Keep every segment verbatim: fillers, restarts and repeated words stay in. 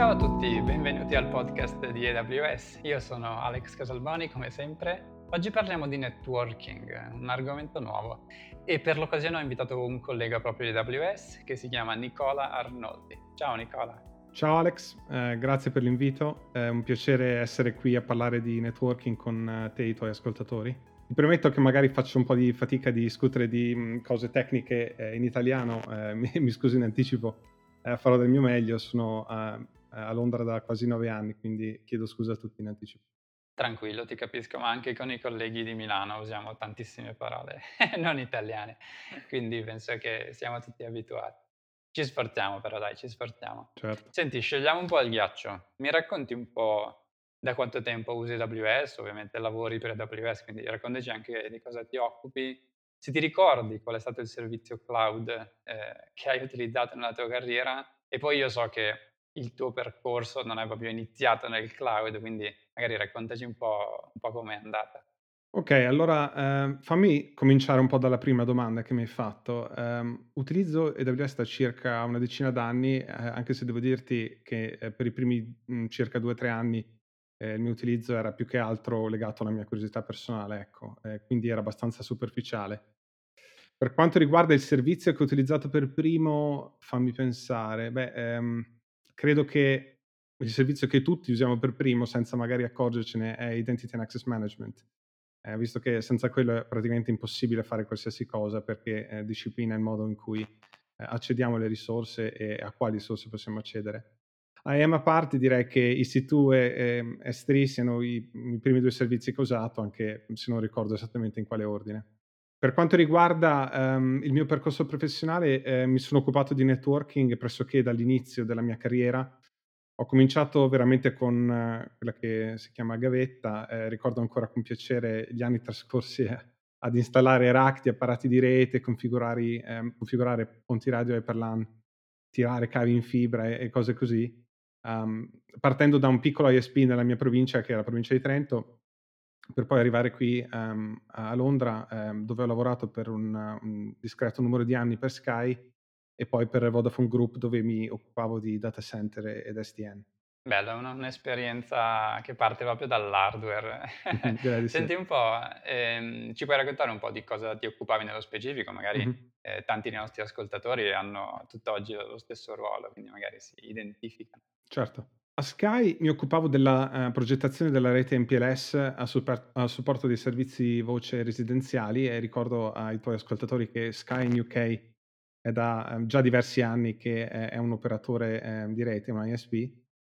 Ciao a tutti, benvenuti al podcast di A W S. Io sono Alex Casalboni, come sempre. Oggi parliamo di networking, un argomento nuovo, e per l'occasione ho invitato un collega proprio di A W S che si chiama Nicola Arnoldi. Ciao Nicola. Ciao Alex, eh, grazie per l'invito. È un piacere essere qui a parlare di networking con eh, te e i tuoi ascoltatori. Ti premetto che magari faccio un po' di fatica a discutere di mh, cose tecniche eh, in italiano, eh, mi, mi scuso in anticipo, eh, farò del mio meglio. Sono a, a Londra da quasi nove anni, quindi chiedo scusa a tutti in anticipo. Tranquillo, ti capisco, ma anche con i colleghi di Milano usiamo tantissime parole non italiane, quindi penso che siamo tutti abituati. Ci sforziamo però dai, ci sforziamo. Certo. Senti, scegliamo un po' il ghiaccio. Mi racconti un po' da quanto tempo usi A W S? Ovviamente lavori per A W S, quindi raccontaci anche di cosa ti occupi. Se ti ricordi qual è stato il servizio cloud, ehm, che hai utilizzato nella tua carriera, e poi io so che il tuo percorso non è proprio iniziato nel cloud, quindi magari raccontaci un po' un po' com'è andata. Ok, allora ehm, fammi cominciare un po' dalla prima domanda che mi hai fatto. Ehm, utilizzo A W S da circa una decina d'anni, eh, anche se devo dirti che eh, per i primi mh, circa due o tre anni eh, il mio utilizzo era più che altro legato alla mia curiosità personale, ecco, eh, quindi era abbastanza superficiale. Per quanto riguarda il servizio che ho utilizzato per primo, fammi pensare, beh, ehm, credo che il servizio che tutti usiamo per primo, senza magari accorgercene, è Identity and Access Management. Eh, visto che senza quello è praticamente impossibile fare qualsiasi cosa perché eh, disciplina il modo in cui eh, accediamo alle risorse e a quali risorse possiamo accedere. A E M a parte direi che I C due e e S tre siano i, i primi due servizi che ho usato, anche se non ricordo esattamente in quale ordine. Per quanto riguarda ehm, il mio percorso professionale, eh, mi sono occupato di networking pressoché dall'inizio della mia carriera. Ho cominciato veramente con eh, quella che si chiama gavetta, ehm, ricordo ancora con piacere gli anni trascorsi a ad installare rack di apparati di rete, configurari ehm, configurare ponti radio Hyper LAN, tirare cavi in fibra e e cose così, uhm, partendo da un piccolo I S P nella mia provincia, che è la provincia di Trento, per poi arrivare qui, ehm, a Londra, ehm, dove ho lavorato per un un discreto numero di anni per Sky e poi per Vodafone Group, dove mi occupavo di data center ed S D N. Bello, una un'esperienza che parte proprio dall'hardware. Mh-mh, direi di sì. Senti un po', ehm, ci puoi raccontare un po' di cosa ti occupavi nello specifico? Magari, Mh-mh. ehm, tanti dei nostri ascoltatori hanno tutt'oggi lo stesso ruolo, quindi magari si identificano. Certo. A Sky mi occupavo della, ehm, progettazione della rete M P L S a super a supporto dei servizi voce residenziali e ricordo ai tuoi ascoltatori che Sky in U K è da, ehm, già diversi anni che è è un operatore, ehm, di rete, un I S P,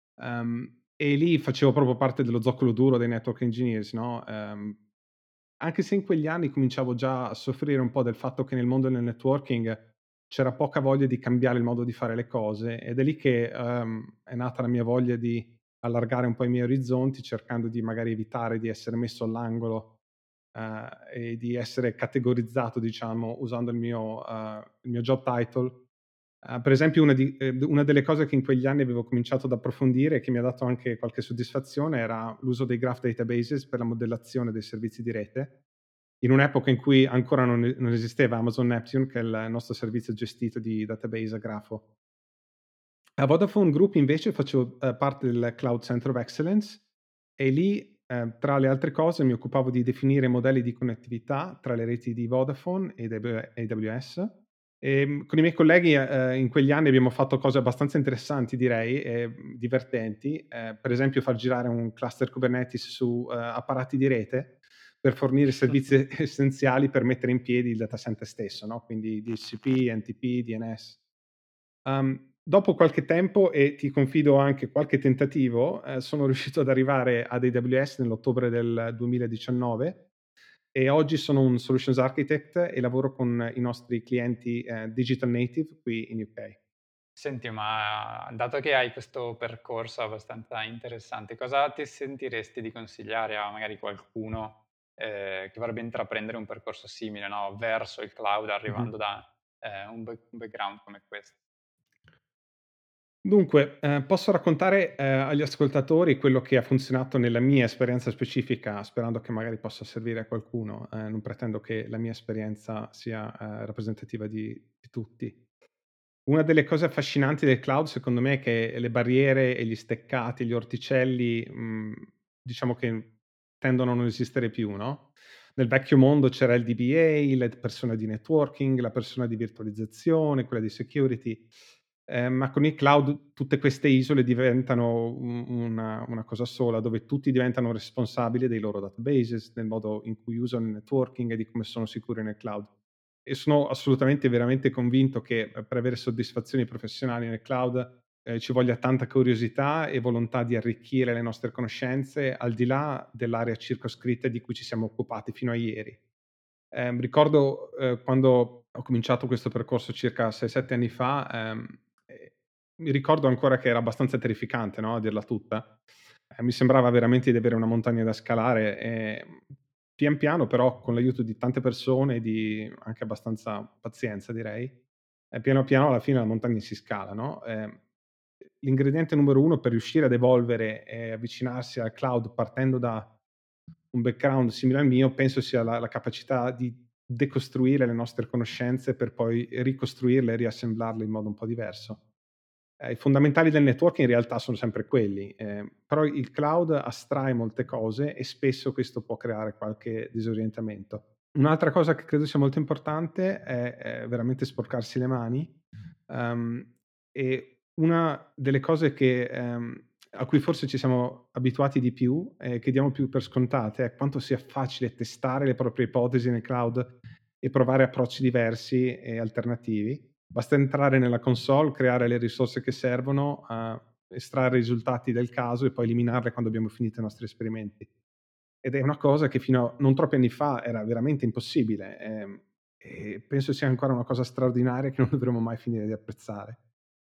ehm, e lì facevo proprio parte dello zoccolo duro dei network engineers, no, ehm, anche se in quegli anni cominciavo già a soffrire un po' del fatto che nel mondo del networking c'era poca voglia di cambiare il modo di fare le cose ed è lì che, uhm, è nata la mia voglia di allargare un po' i miei orizzonti, cercando di magari evitare di essere messo all'angolo, uhm, e di essere categorizzato, diciamo, usando il mio uhm, il mio job title. Uhm, per esempio una di ehm, una delle cose che in quegli anni avevo cominciato ad approfondire e che mi ha dato anche qualche soddisfazione era l'uso dei graph databases per la modellazione dei servizi di rete, in un'epoca in cui ancora non e non esisteva Amazon Neptune, che è il nostro servizio gestito di database a grafo. A Vodafone Group invece facevo, ehm, parte del Cloud Center of Excellence e lì, ehm, tra le altre cose, mi occupavo di definire modelli di connettività tra le reti di Vodafone ed A W S. Ehm, con i miei colleghi, ehm, in quegli anni abbiamo fatto cose abbastanza interessanti direi e, mhmm, divertenti, ehm, per esempio far girare un cluster Kubernetes su, ehm, apparati di rete per fornire servizi essenziali per mettere in piedi il data center stesso, no, quindi D H C P, N T P, D N S. Uhm, dopo qualche tempo e ti confido anche qualche tentativo, ehm, sono riuscito ad arrivare ad A W S nell'ottobre del duemiladiciannove e oggi sono un solutions architect e lavoro con i nostri clienti, ehm, digital native qui in U K. Senti, ma dato che hai questo percorso abbastanza interessante, cosa ti sentiresti di consigliare a magari qualcuno, ehm, che vorrebbe intraprendere un percorso simile, no, verso il cloud Mh-mh. arrivando da, ehm, un back un background come questo? Dunque, ehm, posso raccontare, ehm, agli ascoltatori quello che ha funzionato nella mia esperienza specifica, sperando che magari possa servire a qualcuno. Ehm, non pretendo che la mia esperienza sia, ehm, rappresentativa di di tutti. Una delle cose affascinanti del cloud secondo me è che le barriere e gli steccati, gli orticelli, mhmm, diciamo che tendono a non esistere più, no, nel vecchio mondo c'era il D B A, le persone di networking, la persona di virtualizzazione, quella di security, ehm, ma con il cloud tutte queste isole diventano u una una cosa sola, dove tutti diventano responsabili dei loro databases, del modo in cui usano il networking e di come sono sicuri nel cloud. E sono assolutamente veramente convinto che, ehm, per avere soddisfazioni professionali nel cloud, ehm, ci voglia tanta curiosità e volontà di arricchire le nostre conoscenze, al di là dell'area circoscritta di cui ci siamo occupati fino a ieri. Ehm, ricordo, ehm, quando ho cominciato questo percorso circa sei, sette anni fa, ehm, ehm, mi ricordo ancora che era abbastanza terrificante, no, a dirla tutta. Ehm, mi sembrava veramente di avere una montagna da scalare, ehm, pian piano però con l'aiuto di tante persone, di anche abbastanza pazienza direi, e piano piano alla fine la montagna si scala, no, ehm, l'ingrediente numero uno per riuscire ad evolvere e avvicinarsi al cloud partendo da un background simile al mio, penso sia la la capacità di decostruire le nostre conoscenze per poi ricostruirle e riassemblarle in modo un po' diverso. Ehm, i fondamentali del networking in realtà sono sempre quelli, ehm, però il cloud astrae molte cose e spesso questo può creare qualche disorientamento. Un'altra cosa che credo sia molto importante è è veramente sporcarsi le mani, uhm, e una delle cose che ehm, a cui forse ci siamo abituati di più e che diamo più per scontate è quanto sia facile testare le proprie ipotesi nel cloud e provare approcci diversi e alternativi. Basta entrare nella console, creare le risorse che servono, a estrarre i risultati del caso e poi eliminarle quando abbiamo finito i nostri esperimenti. Ed è una cosa che fino a non troppi anni fa era veramente impossibile, ehm, e penso sia ancora una cosa straordinaria che non dovremo mai finire di apprezzare.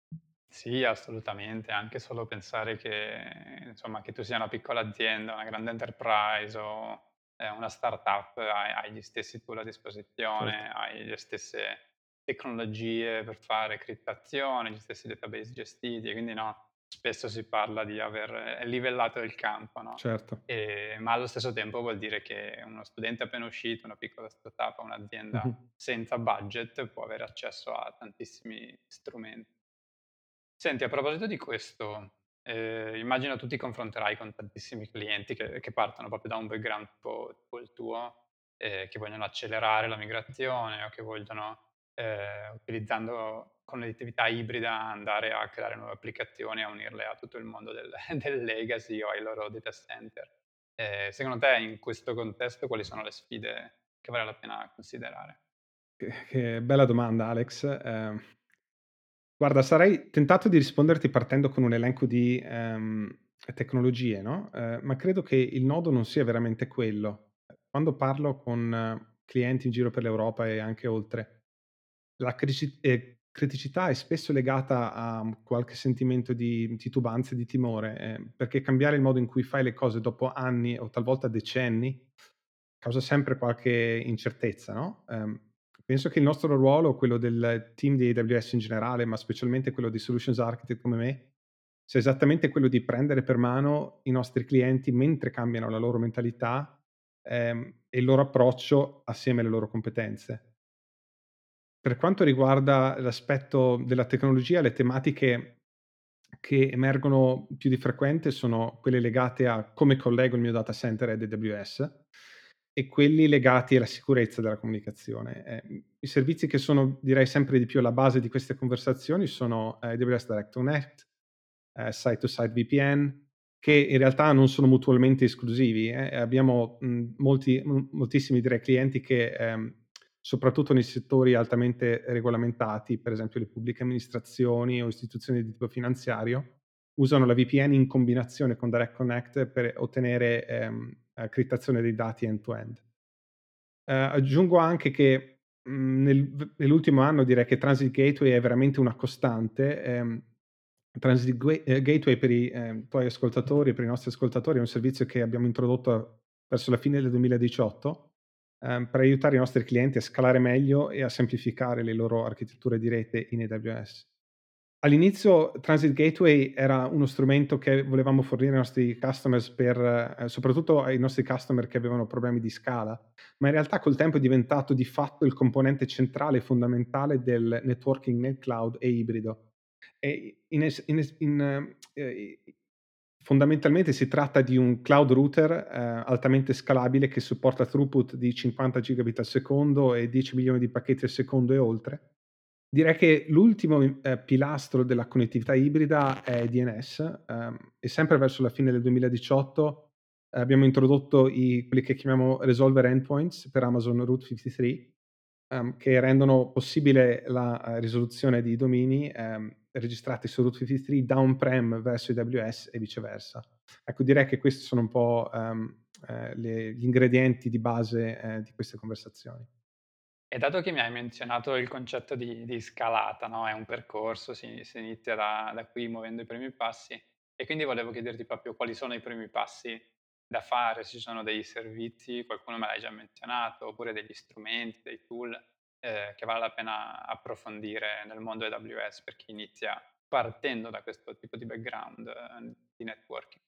Sì, assolutamente, anche solo pensare che insomma, che tu sia una piccola azienda, una grande enterprise o, ehm, una startup, hai hai gli stessi tool a Certo. disposizione, hai le stesse tecnologie per fare criptazione, gli stessi database gestiti, quindi no, spesso si parla di aver eh, livellato il campo, no, Certo. ehm, ma allo stesso tempo vuol dire che uno studente appena uscito, una piccola startup o Mh-mh. un'azienda senza budget può avere accesso a tantissimi strumenti. Senti, a proposito di questo, ehm, immagino tu ti confronterai con tantissimi clienti che che partono proprio da un background tipo tipo il tuo, ehm, che vogliono accelerare la migrazione o che vogliono, ehm, utilizzando connettività ibrida, andare a creare nuove applicazioni, a unirle a tutto il mondo del del legacy o ai loro data center. Ehm, secondo te in questo contesto quali sono le sfide che vale la pena considerare? Che che bella domanda Alex. Ehm, guarda, sarei tentato di risponderti partendo con un elenco di, ehm, tecnologie, no, ehm, ma credo che il nodo non sia veramente quello. Quando parlo con eh, clienti in giro per l'Europa e anche oltre, la crici ehm, criticità è spesso legata a mm, qualche sentimento di titubanza e di timore, ehm, perché cambiare il modo in cui fai le cose dopo anni o talvolta decenni causa sempre qualche incertezza, no, ehm, penso che il nostro ruolo, quello del team di A W S in generale, ma specialmente quello di solutions architect come me, sia esattamente quello di prendere per mano i nostri clienti mentre cambiano la loro mentalità, ehm, e il loro approccio assieme alle loro competenze. Per quanto riguarda l'aspetto della tecnologia, le tematiche che emergono più di frequente sono quelle legate a come collego il mio data center ad A W S e quelli legati alla sicurezza della comunicazione. Ehm, I servizi che sono direi sempre di più alla base di queste conversazioni sono eh, A W S Direct Connect, ehm, Site to Site V P N, che in realtà non sono mutualmente esclusivi, eh, abbiamo, mhmm, molti m moltissimi direi clienti che, ehm, soprattutto nei settori altamente regolamentati, per esempio le pubbliche amministrazioni o istituzioni di tipo finanziario, usano la V P N in combinazione con Direct Connect per ottenere, ehm, ehm, criptazione dei dati end to end. Ehm, aggiungo anche che, mhmm, nel v nell'ultimo anno direi che Transit Gateway è veramente una costante. Ehm, Transit Gue ehm, Gateway per i, ehm, tuoi ascoltatori, per i nostri ascoltatori, è un servizio che abbiamo introdotto verso la fine del duemiladiciotto, ehm, per aiutare i nostri clienti a scalare meglio e a semplificare le loro architetture di rete in A W S. All'inizio Transit Gateway era uno strumento che volevamo fornire ai nostri customers per ehm, soprattutto ai nostri customer che avevano problemi di scala, ma in realtà col tempo è diventato di fatto il componente centrale e fondamentale del networking nel cloud e ibrido. E in es in es in ehm, i fondamentalmente si tratta di un cloud router, ehm, altamente scalabile che supporta throughput di cinquanta gigabit al secondo e dieci milioni di pacchetti al secondo e oltre. Direi che l'ultimo, ehm, pilastro della connettività ibrida è D N S, ehm, e sempre verso la fine del duemiladiciotto eh, abbiamo introdotto i quelli che chiamiamo resolver endpoints per Amazon Route cinquantatré, ehm, che rendono possibile la, ehm, risoluzione di domini, ehm, registrati su Route cinquantatré da on-prem verso A W S e viceversa. Ecco, direi che questi sono un po', ehm, ehm, le gli ingredienti di base, ehm, di queste conversazioni. E dato che mi hai menzionato il concetto di di scalata, no, è un percorso, si si inizia da da qui muovendo i primi passi, e quindi volevo chiederti proprio quali sono i primi passi da fare, se ci sono dei servizi, qualcuno me l'hai già menzionato, oppure degli strumenti, dei tool, ehm, che vale la pena approfondire nel mondo A W S per chi inizia partendo da questo tipo di background, ehm, di networking.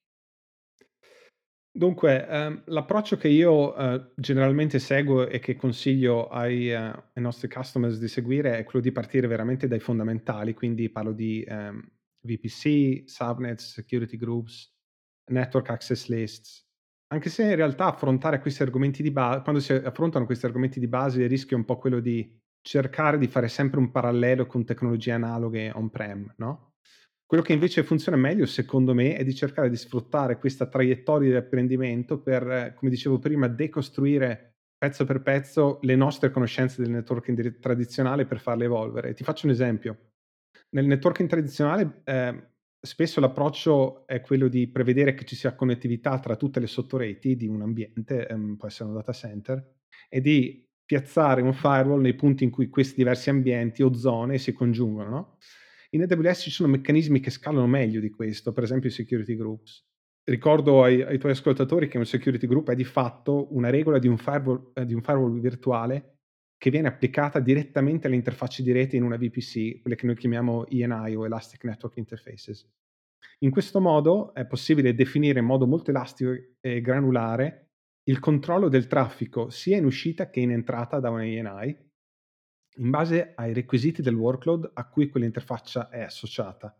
Dunque, ehm, l'approccio che io, ehm, generalmente seguo e che consiglio ai ehm, ai nostri customers di seguire è quello di partire veramente dai fondamentali, quindi parlo di, ehm, V P C, subnets, security groups, network access lists. Anche se in realtà affrontare questi argomenti di ba quando si affrontano questi argomenti di base il rischio è un po' quello di cercare di fare sempre un parallelo con tecnologie analoghe on-prem, no? Quello che invece funziona meglio, secondo me, è di cercare di sfruttare questa traiettoria di apprendimento per, eh, come dicevo prima, decostruire pezzo per pezzo le nostre conoscenze del networking dir tradizionale per farle evolvere. Ti faccio un esempio: nel networking tradizionale, ehm, spesso l'approccio è quello di prevedere che ci sia connettività tra tutte le sottoreti di un ambiente, ehm, può essere un data center, e di piazzare un firewall nei punti in cui questi diversi ambienti o zone si congiungono, no? In A W S ci sono meccanismi che scalano meglio di questo, per esempio i security groups. Ricordo ai ai tuoi ascoltatori che un security group è di fatto una regola di un firewall ehm, di un firewall virtuale che viene applicata direttamente alle interfacce di rete in una V P C, quelle che noi chiamiamo E N I o Elastic Network Interfaces. In questo modo è possibile definire in modo molto elastico e granulare il controllo del traffico sia in uscita che in entrata da una E N I, in base ai requisiti del workload a cui quell'interfaccia è associata.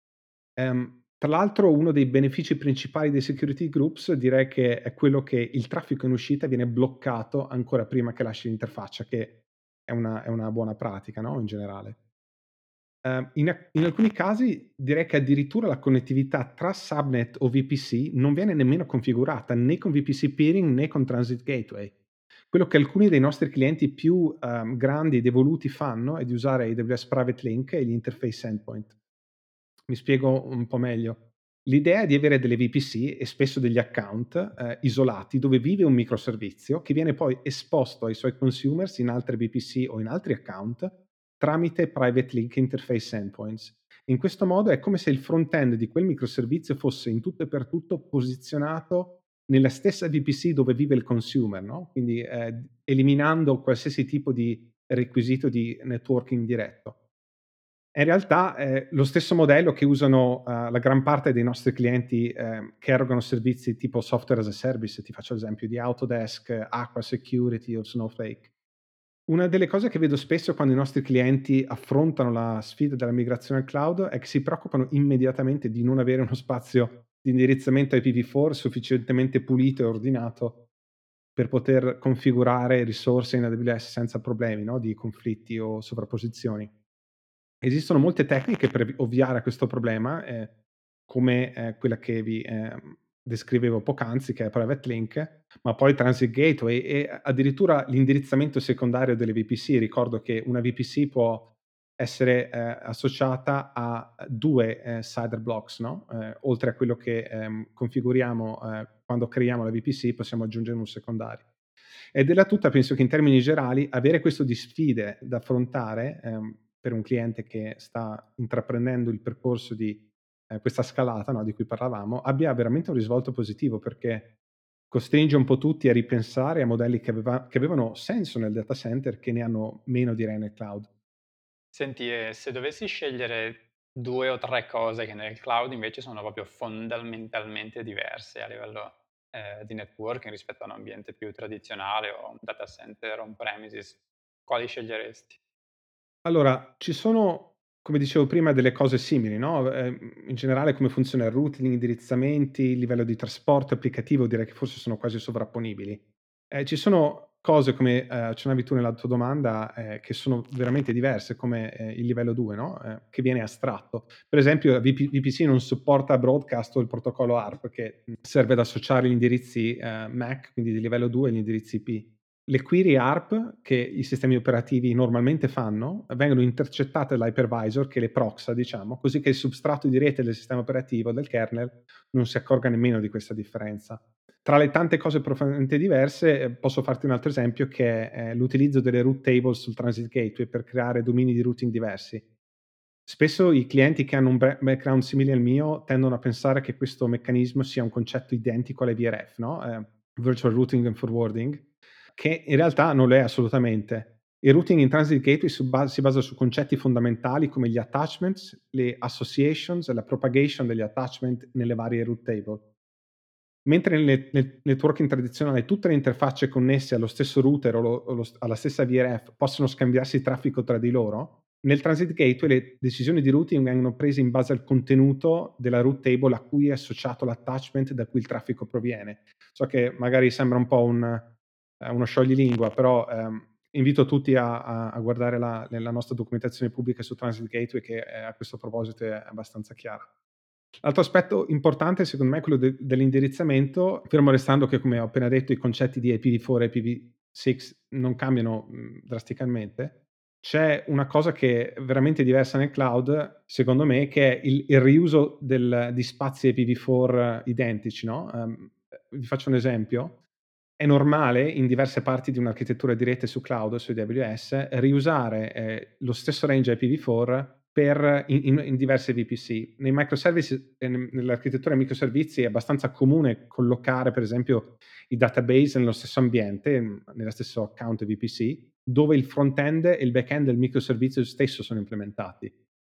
Ehm, tra l'altro uno dei benefici principali dei security groups direi che è quello che il traffico in uscita viene bloccato ancora prima che lasci l'interfaccia, che è una è una buona pratica, no, in generale. Ehm, in a in alcuni casi direi che addirittura la connettività tra subnet o V P C non viene nemmeno configurata né con V P C peering né con Transit Gateway. Quello che alcuni dei nostri clienti più, ehm, grandi ed evoluti fanno è di usare A W S Private Link e gli interface endpoint. Mi spiego un po' meglio. L'idea è di avere delle V P C e spesso degli account, ehm, isolati dove vive un microservizio che viene poi esposto ai suoi consumers in altre V P C o in altri account tramite Private Link Interface Endpoints. In questo modo è come se il front-end di quel microservizio fosse in tutto e per tutto posizionato nella stessa V P C dove vive il consumer, no, quindi, ehm, eliminando qualsiasi tipo di requisito di networking diretto. E in realtà è lo stesso modello che usano, uhm, la gran parte dei nostri clienti, ehm, che erogano servizi tipo software as a service. Ti faccio l'esempio di Autodesk, Aqua Security o Snowflake. Una delle cose che vedo spesso quando i nostri clienti affrontano la sfida della migrazione al cloud è che si preoccupano immediatamente di non avere uno spazio di indirizzamento I P v quattro sufficientemente pulito e ordinato per poter configurare risorse in A W S senza problemi, no, di conflitti o sovrapposizioni. Esistono molte tecniche per ovviare a questo problema, ehm, come, ehm, quella che vi, ehm, descrivevo poc'anzi, che è Private Link, ma poi Transit Gateway e addirittura l'indirizzamento secondario delle V P C. Ricordo che una V P C può essere, ehm, associata a due, ehm, Cider blocks, no, ehm, oltre a quello che, ehm, configuriamo, ehm, quando creiamo la V P C possiamo aggiungere un secondario. E della tutta penso che in termini generali avere questo di sfide da affrontare, ehm, per un cliente che sta intraprendendo il percorso di, ehm, questa scalata, no, di cui parlavamo, abbia veramente un risvolto positivo, perché costringe un po' tutti a ripensare a modelli che aveva che avevano senso nel data center, che ne hanno meno direi nel cloud. Senti, e se dovessi scegliere due o tre cose che nel cloud invece sono proprio fondamentalmente diverse a livello, ehm, di networking rispetto a un ambiente più tradizionale o un data center on premises. Quali sceglieresti? Allora, ci sono, come dicevo prima, delle cose simili, no, ehm, in generale come funziona il routing, gli indirizzamenti, il livello di trasporto applicativo, direi che forse sono quasi sovrapponibili. Ehm, ci sono cose come, ehm, accennavi tu nella tua domanda, ehm, che sono veramente diverse come, ehm, il livello due, no, ehm, che viene astratto. Per esempio V P V P C non supporta broadcast o il protocollo A R P che, mhmm, serve ad associare gli indirizzi, ehm, M A C, quindi di livello due, agli indirizzi I P. Le query A R P che i sistemi operativi normalmente fanno, vengono intercettate dall'hypervisor che le proxa, diciamo, così che il substrato di rete del sistema operativo, del kernel, non si accorga nemmeno di questa differenza. Tra le tante cose profondamente diverse, ehm, posso farti un altro esempio che è l'utilizzo delle route table sul transit gateway per creare domini di routing diversi. Spesso i clienti che hanno un bre background simile al mio tendono a pensare che questo meccanismo sia un concetto identico alle V R F, no, ehm, Virtual Routing and Forwarding, che in realtà non lo è assolutamente. Il routing in transit gateway su ba si basa su concetti fondamentali come gli attachments, le associations e la propagation degli attachment nelle varie route table. Mentre nel nel networking tradizionale tutte le interfacce connesse allo stesso router o lo o lo s alla stessa V R F possono scambiarsi traffico tra di loro, nel transit gateway le decisioni di routing vengono prese in base al contenuto della route table a cui è associato l'attachment da cui il traffico proviene. So che magari sembra un po' un ehm, uno scioglilingua, però, ehm, invito tutti a a a guardare la la nostra documentazione pubblica su Transit Gateway che, ehm, a questo proposito è abbastanza chiara. L'altro aspetto importante secondo me è quello de dell'indirizzamento, fermo restando che, come ho appena detto, i concetti di I P v four e I P v six non cambiano, mhmm, drasticamente. C'è una cosa che è veramente diversa nel cloud, secondo me, che è il il riuso del di spazi I P v four identici, no, ehm, vi faccio un esempio: è normale in diverse parti di un'architettura di rete su cloud, su A W S, riusare, ehm, lo stesso range I P v four per in in in diverse V P C. Nei microservice e ne nell'architettura ai microservizi è abbastanza comune collocare, per esempio, i database nello stesso ambiente, mhmm, nello stesso account V P C, dove il front-end e il back-end del microservizio stesso sono implementati.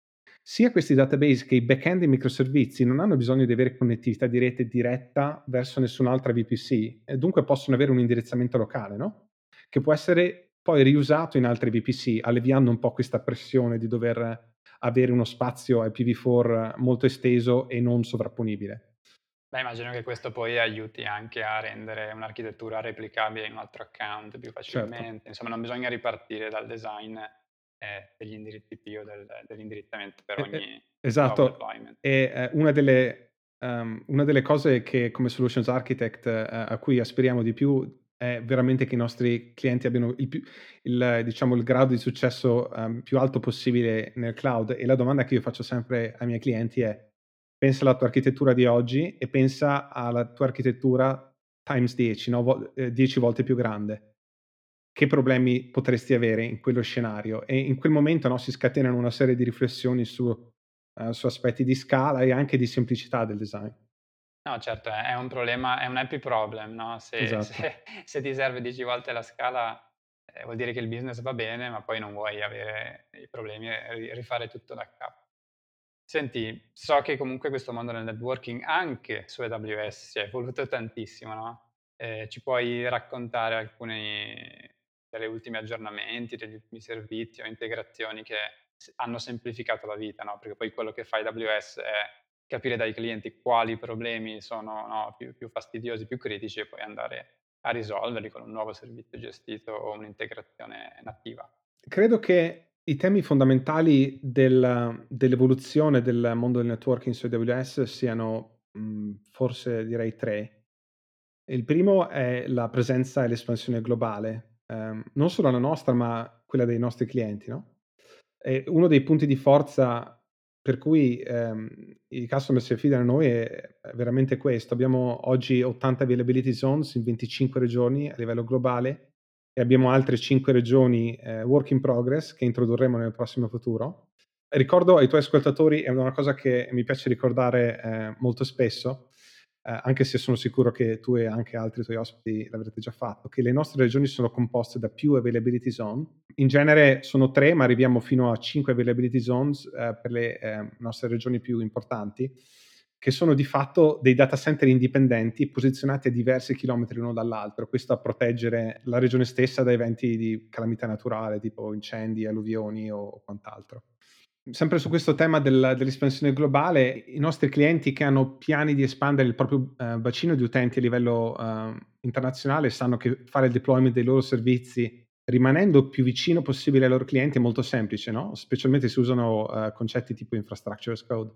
Sia questi database che i back-end dei microservizi non hanno bisogno di avere connettività di rete diretta verso nessun'altra V P C e dunque possono avere un indirizzamento locale, no, che può essere poi riusato in altri V P C, alleviando un po' questa pressione di dover avere uno spazio I P v four molto esteso e non sovrapponibile. Beh, immagino che questo poi aiuti anche a rendere un'architettura replicabile in un altro account più Certo. facilmente. Insomma, non bisogna ripartire dal design, ehm, degli indirizzi I P o del dell'indirizzamento per E e ogni nuovo esatto. deployment. E, ehm, una delle ehm, una delle cose che come solutions architect, ehm, a cui aspiriamo di più è veramente che i nostri clienti abbiano il più il diciamo il grado di successo, ehm, più alto possibile nel cloud e la domanda che io faccio sempre ai miei clienti è: pensa alla tua architettura di oggi e pensa alla tua architettura times dieci, no, vo ehm, dieci volte più grande. Che problemi potresti avere in quello scenario? E in quel momento, no, si scatenano una serie di riflessioni su ehm, su aspetti di scala e anche di semplicità del design. No, certo, è è un problema è un happy problem, no, se Esatto. se se ti serve dieci volte la scala, ehm, vuol dire che il business va bene, ma poi non vuoi avere i problemi e ri rifare tutto da capo. Senti, so che comunque questo mondo del networking anche su A W S si è evoluto tantissimo, no, ehm, ci puoi raccontare alcuni degli ultimi aggiornamenti, degli ultimi servizi o integrazioni che s hanno semplificato la vita, no, perché poi quello che fa A W S è capire dai clienti quali problemi sono, no, più più fastidiosi, più critici e poi andare a risolverli con un nuovo servizio gestito o un'integrazione nativa. Credo che i temi fondamentali del dell'evoluzione del mondo del networking su A W S siano, mhmm, forse direi tre. Il primo è la presenza e l'espansione globale, ehm, non solo la nostra, ma quella dei nostri clienti, no, e uno dei punti di forza per cui, ehm, i customer si affidano a noi è è veramente questo. Abbiamo oggi ottanta availability zones in venticinque regioni a livello globale e abbiamo altre cinque regioni, ehm, work in progress che introdurremo nel prossimo futuro. Ricordo ai tuoi ascoltatori, è una cosa che mi piace ricordare, ehm, molto spesso, eh, anche se sono sicuro che tu e anche altri tuoi ospiti l'avrete già fatto, che le nostre regioni sono composte da più availability zone. In genere sono tre, ma arriviamo fino a cinque availability zones eh, per le eh, nostre regioni più importanti, che sono di fatto dei data center indipendenti posizionati a diversi chilometri l'uno dall'altro, questo a proteggere la regione stessa da eventi di calamità naturale, tipo incendi, alluvioni o quant'altro. Sempre su questo tema del dell'espansione globale, i nostri clienti che hanno piani di espandere il proprio, ehm, bacino di utenti a livello, ehm, internazionale sanno che fare il deployment dei loro servizi rimanendo più vicino possibile ai loro clienti è molto semplice, no, specialmente se usano, ehm, concetti tipo infrastructure as code.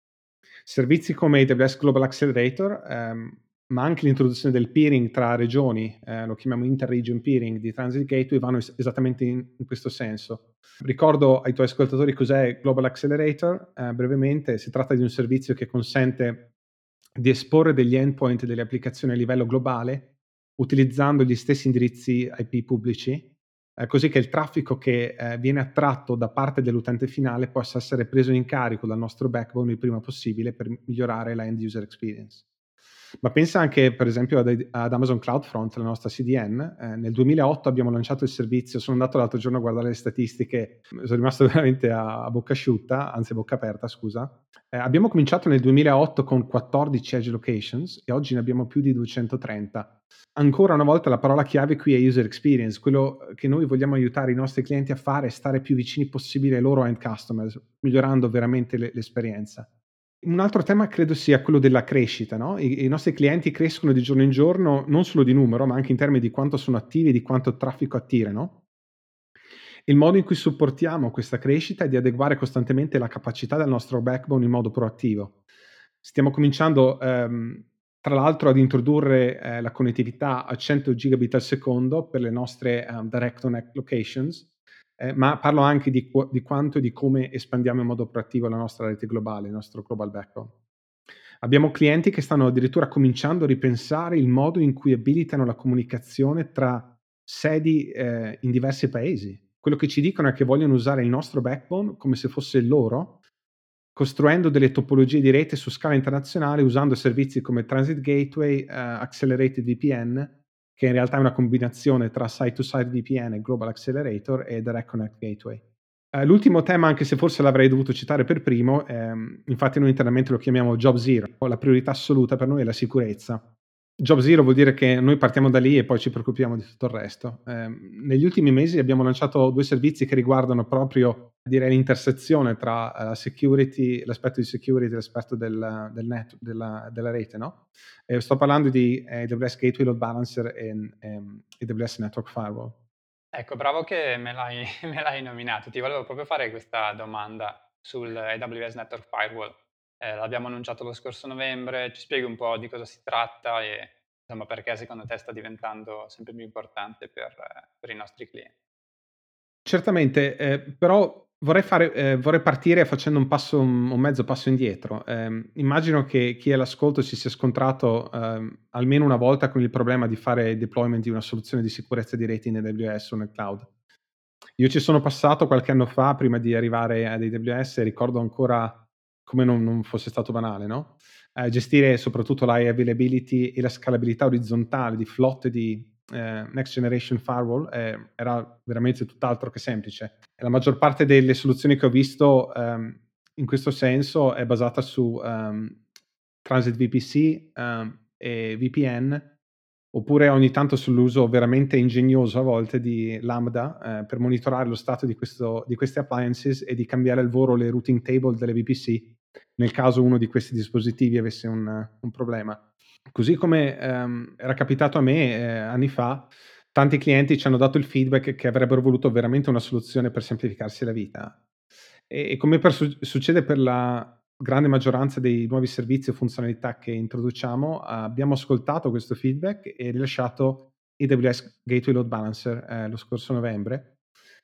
Servizi come A W S Global Accelerator, ehm, ma anche l'introduzione del peering tra regioni, ehm, lo chiamiamo inter-region peering di Transit Gateway, vanno es esattamente in in questo senso. Ricordo ai tuoi ascoltatori cos'è Global Accelerator, ehm, brevemente. Si tratta di un servizio che consente di esporre degli endpoint delle applicazioni a livello globale, utilizzando gli stessi indirizzi I P pubblici, eh, così che il traffico che eh, viene attratto da parte dell'utente finale possa essere preso in carico dal nostro backbone il prima possibile per migliorare la end user experience. Ma pensa anche per esempio ad, ad Amazon CloudFront, la nostra C D N. Eh, nel duemilaotto abbiamo lanciato il servizio, sono andato l'altro giorno a guardare le statistiche, sono rimasto veramente a, a bocca asciutta, anzi a bocca aperta, scusa. Eh, abbiamo cominciato nel duemilaotto con quattordici edge locations e oggi ne abbiamo più di duecentotrenta. Ancora una volta la parola chiave qui è user experience, quello che noi vogliamo aiutare i nostri clienti a fare è stare più vicini possibile ai loro end customers, migliorando veramente le, l'esperienza. Un altro tema credo sia quello della crescita, no? I, I nostri clienti crescono di giorno in giorno, non solo di numero, ma anche in termini di quanto sono attivi e di quanto traffico attirano. Il modo in cui supportiamo questa crescita è di adeguare costantemente la capacità del nostro backbone in modo proattivo. Stiamo cominciando, ehm, tra l'altro, ad introdurre eh, la connettività a cento gigabit al secondo per le nostre um, direct connect locations, eh, ma parlo anche di, qu- di quanto e di come espandiamo in modo proattivo la nostra rete globale, il nostro global backbone. Abbiamo clienti che stanno addirittura cominciando a ripensare il modo in cui abilitano la comunicazione tra sedi eh, in diversi paesi. Quello che ci dicono è che vogliono usare il nostro backbone come se fosse il loro, costruendo delle topologie di rete su scala internazionale usando servizi come Transit Gateway, uh, Accelerated V P N, che in realtà è una combinazione tra Site-to-Site V P N e Global Accelerator e Direct Connect Gateway. Uh, l'ultimo tema, anche se forse l'avrei dovuto citare per primo, ehm, infatti noi internamente lo chiamiamo Job Zero, la priorità assoluta per noi è la sicurezza. Job Zero vuol dire che noi partiamo da lì e poi ci preoccupiamo di tutto il resto. Eh, negli ultimi mesi abbiamo lanciato due servizi che riguardano proprio, direi, l'intersezione tra la security, l'aspetto di security e l'aspetto del, del net, della, della rete, no? Eh, sto parlando di A W S Gateway Load Balancer e, e A W S Network Firewall. Ecco, bravo che me l'hai, me l'hai nominato. Ti volevo proprio fare questa domanda sul A W S Network Firewall. Eh, l'abbiamo annunciato lo scorso novembre, ci spieghi un po' di cosa si tratta e insomma perché secondo te sta diventando sempre più importante per, eh, per i nostri clienti. Certamente, ehm, però vorrei fare ehm, vorrei partire facendo un passo un un mezzo passo indietro. Ehm, immagino che chi è all'ascolto si sia scontrato, ehm, almeno una volta con il problema di fare deployment di una soluzione di sicurezza di reti in A W S o nel cloud. Io ci sono passato qualche anno fa prima di arrivare ad A W S e ricordo ancora come non non fosse stato banale, no, ehm, gestire soprattutto l'high availability e la scalabilità orizzontale di flotte di eh, Next Generation Firewall eh, era veramente tutt'altro che semplice. E la maggior parte delle soluzioni che ho visto ehm, in questo senso è basata su ehm, Transit V P C ehm, e V P N, oppure ogni tanto sull'uso veramente ingegnoso a volte di Lambda eh, per monitorare lo stato di, questo, di queste appliances e di cambiare al volo le routing table delle V P C nel caso uno di questi dispositivi avesse un, un problema. Così come ehm, era capitato a me eh, anni fa, tanti clienti ci hanno dato il feedback che avrebbero voluto veramente una soluzione per semplificarsi la vita. E, e come per su- succede per la grande maggioranza dei nuovi servizi o funzionalità che introduciamo, abbiamo ascoltato questo feedback e rilasciato A W S Gateway Load Balancer eh, lo scorso novembre.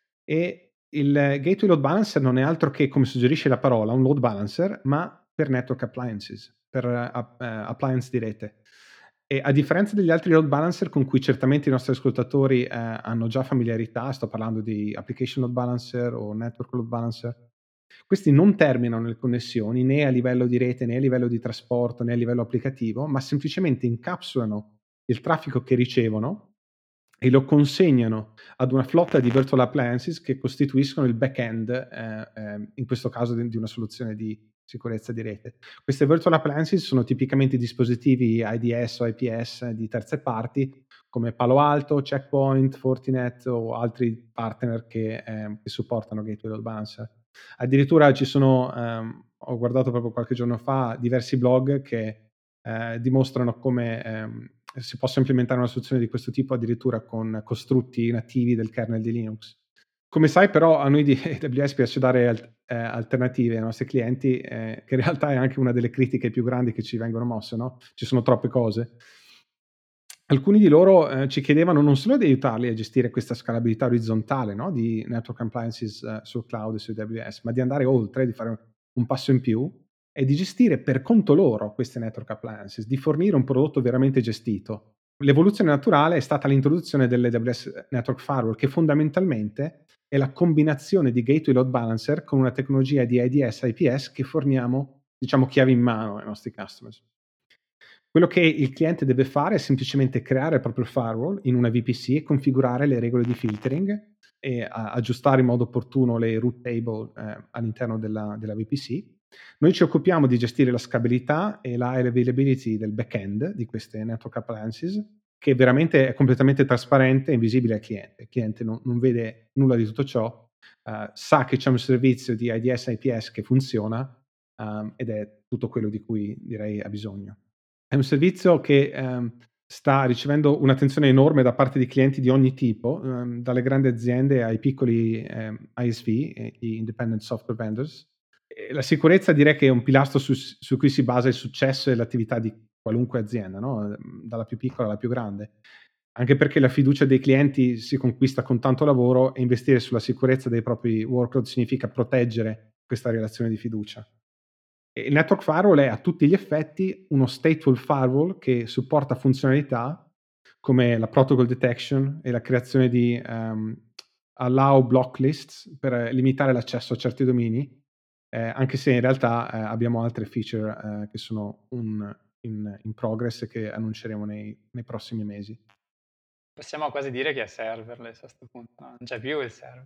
E il Gateway Load Balancer non è altro che, come suggerisce la parola, un load balancer, ma per network appliances, per uh, appliance di rete. E a differenza degli altri load balancer con cui certamente i nostri ascoltatori eh, hanno già familiarità, sto parlando di application load balancer o network load balancer, Questi non terminano le connessioni né a livello di rete, né a livello di trasporto, né a livello applicativo, ma semplicemente incapsulano il traffico che ricevono e lo consegnano ad una flotta di virtual appliances che costituiscono il back-end, eh, eh, in questo caso di, di una soluzione di sicurezza di rete. Queste virtual appliances sono tipicamente dispositivi I D S o I P S di terze parti come Palo Alto, Checkpoint, Fortinet o altri partner che, eh, che supportano Gateway Load Balancer. Addirittura ci sono, ehm, ho guardato proprio qualche giorno fa, diversi blog che eh, dimostrano come ehm, si possa implementare una soluzione di questo tipo addirittura con costrutti nativi del kernel di Linux. Come sai però a noi di A W S piace dare al- eh, alternative ai nostri clienti, eh, che in realtà è anche una delle critiche più grandi che ci vengono mosse, no? Ci sono troppe cose. Alcuni di loro eh, ci chiedevano non solo di aiutarli a gestire questa scalabilità orizzontale, no, di network appliances eh, sul cloud e su A W S, ma di andare oltre, di fare un, un passo in più e di gestire per conto loro queste network appliances, di fornire un prodotto veramente gestito. L'evoluzione naturale è stata l'introduzione dell'A W S Network Firewall, che fondamentalmente è la combinazione di Gateway Load Balancer con una tecnologia di I D S I P S che forniamo, diciamo, chiave in mano ai nostri customers. Quello che il cliente deve fare è semplicemente creare il proprio firewall in una V P C e configurare le regole di filtering e a- aggiustare in modo opportuno le route table eh, all'interno della, della V P C. Noi ci occupiamo di gestire la scalabilità e la high availability del back-end di queste network appliances, che veramente è completamente trasparente e invisibile al cliente. Il cliente non, non vede nulla di tutto ciò, eh, sa che c'è un servizio di I D S I P S che funziona, ehm, ed è tutto quello di cui direi ha bisogno. È un servizio che ehm, sta ricevendo un'attenzione enorme da parte di clienti di ogni tipo, ehm, dalle grandi aziende ai piccoli ehm, I S V, eh, gli Independent Software Vendors. E la sicurezza direi che è un pilastro su, su cui si basa il successo e l'attività di qualunque azienda, no? Dalla più piccola alla più grande. Anche perché la fiducia dei clienti si conquista con tanto lavoro e investire sulla sicurezza dei propri workload significa proteggere questa relazione di fiducia. E il network firewall è a tutti gli effetti uno stateful firewall che supporta funzionalità come la protocol detection e la creazione di um, allow block lists per eh, limitare l'accesso a certi domini, eh, anche se in realtà eh, abbiamo altre feature eh, che sono un- in, in progress e che annunceremo nei, nei prossimi mesi. Possiamo quasi dire che è serverless a 'sto punto, no, non c'è più il server.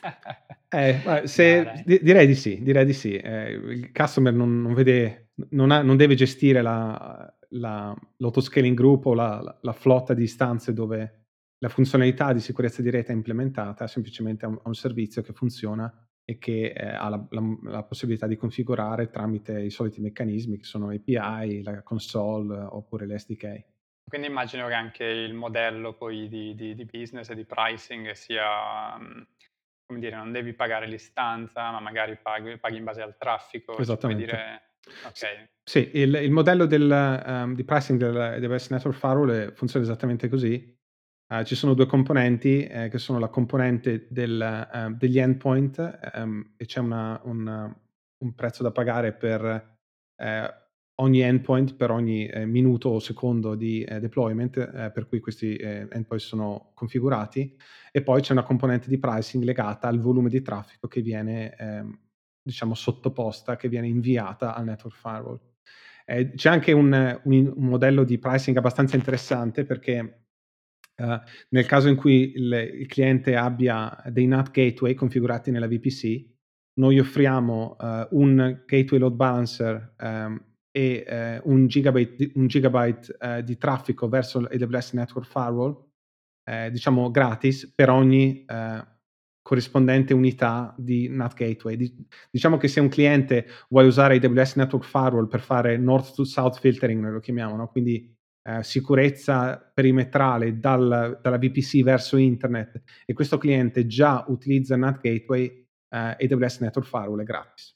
Eh, ma No se dai. di direi di sì, direi di sì. Ehm, il customer non non vede non ha non deve gestire la la l'autoscaling group o la la la flotta di istanze dove la funzionalità di sicurezza di rete è implementata, semplicemente ha un ha un servizio che funziona e che, ehm, ha la la m la possibilità di configurare tramite i soliti meccanismi che sono A P I, la console eh, oppure le S D K. Quindi immagino che anche il modello poi di di di business e di pricing sia, mhmm, come dire, non devi pagare l'istanza, ma magari paghi paghi in base al traffico. Ci puoi Esattamente. dire S okay, sì, il il modello del ehm, di pricing del A W S Network Firewall ehm, funziona esattamente così. Ehm, ci sono due componenti, ehm, che sono la componente del ehm, degli endpoint, ehm, e c'è una un un prezzo da pagare per, ehm, ogni endpoint, per ogni, ehm, minuto o secondo di, ehm, deployment, ehm, per cui questi, ehm, endpoint sono configurati, e poi c'è una componente di pricing legata al volume di traffico che viene, ehm, diciamo sottoposta, che viene inviata al network firewall. Ehm, c'è anche un un in un modello di pricing abbastanza interessante perché, ehm, nel caso in cui il il cliente abbia dei N A T gateway configurati nella V P C, noi offriamo, ehm, un gateway load balancer, ehm, e, ehm, un gigabyte di un gigabyte, ehm, di traffico verso l'A W S Network Firewall, ehm, diciamo gratis per ogni, ehm, corrispondente unità di N A T gateway. Di Diciamo che se un cliente vuole usare A W S Network Firewall per fare north to south filtering, noi lo chiamiamo, no, quindi, ehm, sicurezza perimetrale dal dalla V P C verso internet, e questo cliente già utilizza N A T gateway, ehm, A W S Network Firewall è gratis.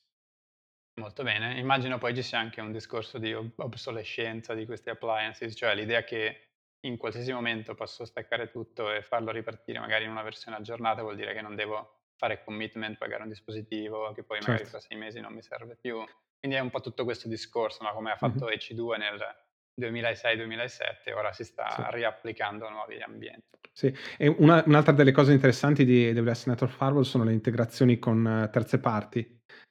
molto bene. Immagino poi ci sia anche un discorso di ob obsolescenza di questi appliances, cioè l'idea che in qualsiasi momento posso staccare tutto e farlo ripartire magari in una versione aggiornata, vuol dire che non devo fare commitment, pagare un dispositivo che poi magari Certo. fra sei mesi non mi serve più. Quindi è un po' tutto questo discorso, no, come ha Mh-mh. fatto E C due nel duemilasei, duemilasette, ora si Sì. sta riapplicando a nuovi ambienti. Sì, e una un'altra delle cose interessanti di A W S Network Firewall sono le integrazioni con eh, terze parti.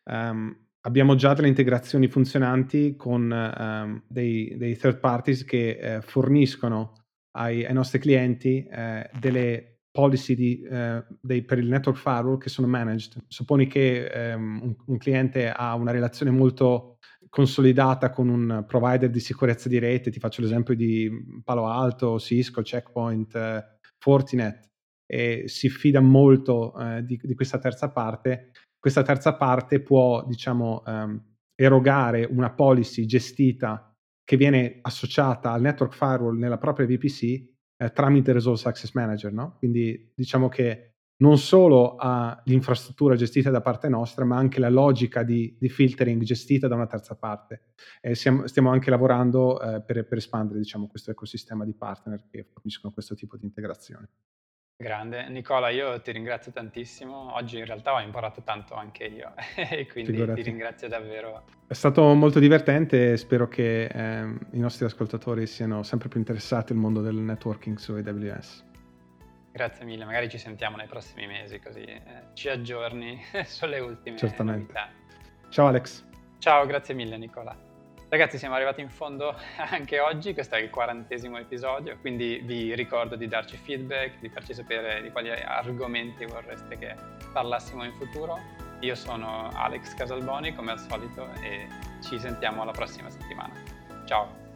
ehm, abbiamo già delle integrazioni funzionanti con, ehm, dei dei third parties che, ehm, forniscono ai ai nostri clienti, ehm, delle policy di ehm, dei per il network firewall che sono managed. Supponi che, ehm, un un cliente ha una relazione molto consolidata con un provider di sicurezza di rete, ti faccio l'esempio di, mhmm, Palo Alto, Cisco, Check Point, eh, Fortinet, e si fida molto, ehm, di di questa terza parte. Questa terza parte può, diciamo, ehm, erogare una policy gestita che viene associata al network firewall nella propria V P C, ehm, tramite Resource Access Manager, no, quindi diciamo che non solo ha l'infrastruttura gestita da parte nostra, ma anche la logica di di filtering gestita da una terza parte. E siamo stiamo anche lavorando, ehm, per per espandere, diciamo, questo ecosistema di partner che forniscono questo tipo di integrazione. Grande. Nicola, io ti ringrazio tantissimo. Oggi in realtà ho imparato tanto anche io e quindi ti Figurati. ringrazio davvero. È stato molto divertente e spero che, ehm, i nostri ascoltatori siano sempre più interessati al mondo del networking su A W S. Grazie mille, magari ci sentiamo nei prossimi mesi così, ehm, ci aggiorni sulle ultime Certamente. novità. Ciao Alex. Ciao, grazie mille Nicola. Ragazzi, siamo arrivati in fondo anche oggi, questo è il quarantesimo episodio, quindi vi ricordo di darci feedback, di farci sapere di quali argomenti vorreste che parlassimo in futuro. Io sono Alex Casalboni, come al solito, e ci sentiamo la prossima settimana. Ciao!